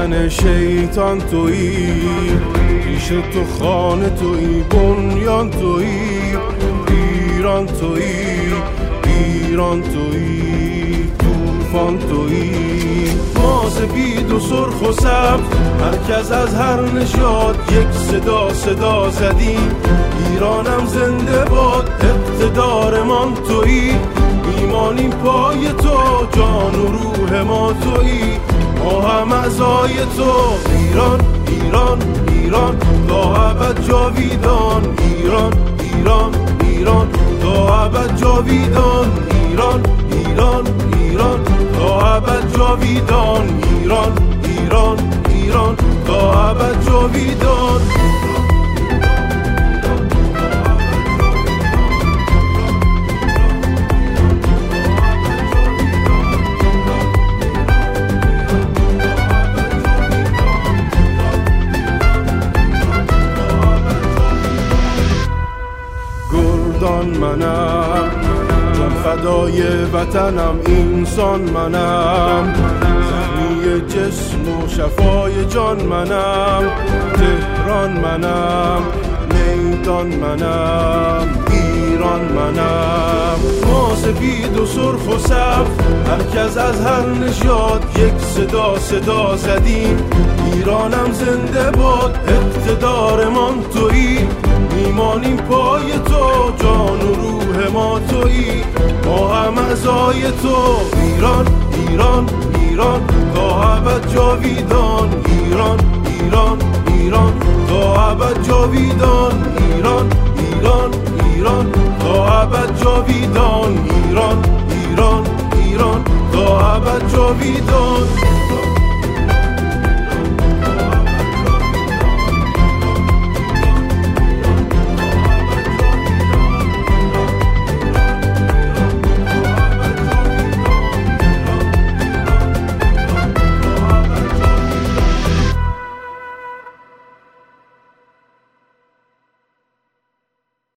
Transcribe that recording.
مسکن شیطان تویی، پیش تو خانه تویی، بنیان تویی، ایران تویی، ایران تویی، طوفان تویی. ما سپید و سرخ و سبز هرکس از هر نژاد یک صدا صدا زدیم. ایرانم زنده باد، اقتدارمان تویی، میمانیم پای تو، جان و روح ما تویی، ما هم اعضای تو. ایران ایران ایران تا ابد جاویدان، ایران ایران ایران تا ابد جاویدان، ایران ایران ایران تا ابد جاویدان، ایران ایران ایران تا ابد جاویدان. منم جان فدای وطنم، اینسان منم، زخمی جسم و شفای جان منم، تهران منم، میدان منم، ایران منم. ما سپید و سرخ و سبز هرکس از هر نژاد یک صدا صدا زدیم. ایرانم زنده باد، اقتدارمان تویی، میمانیم پای تو، جان و روح ما تویی، ما هم اعضای تو. ایران ایران ایران تا ابد جاویدان، ایران ایران ایران تا ابد جاویدان، ایران ایران ایران تا ابد جاویدان، ایران ایران ایران تا ابد جاویدان.